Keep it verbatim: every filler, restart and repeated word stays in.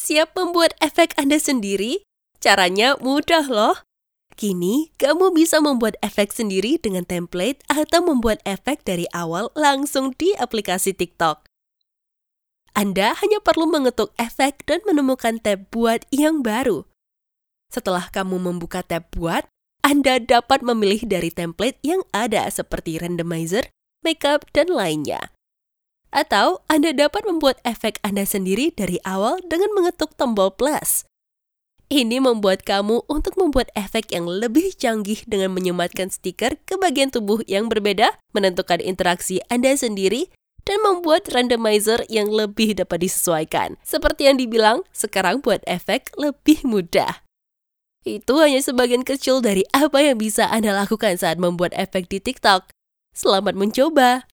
Siap membuat efek Anda sendiri? Caranya mudah loh. Kini, kamu bisa membuat efek sendiri dengan template atau membuat efek dari awal langsung di aplikasi TikTok. Anda hanya perlu mengetuk efek dan menemukan tab buat yang baru. Setelah kamu membuka tab buat, Anda dapat memilih dari template yang ada seperti randomizer, makeup, dan lainnya. Atau Anda dapat membuat efek Anda sendiri dari awal dengan mengetuk tombol plus. Ini membuat kamu untuk membuat efek yang lebih canggih dengan menyematkan stiker ke bagian tubuh yang berbeda, menentukan interaksi Anda sendiri, dan membuat randomizer yang lebih dapat disesuaikan. Seperti yang dibilang, sekarang buat efek lebih mudah. Itu hanya sebagian kecil dari apa yang bisa Anda lakukan saat membuat efek di TikTok. Selamat mencoba!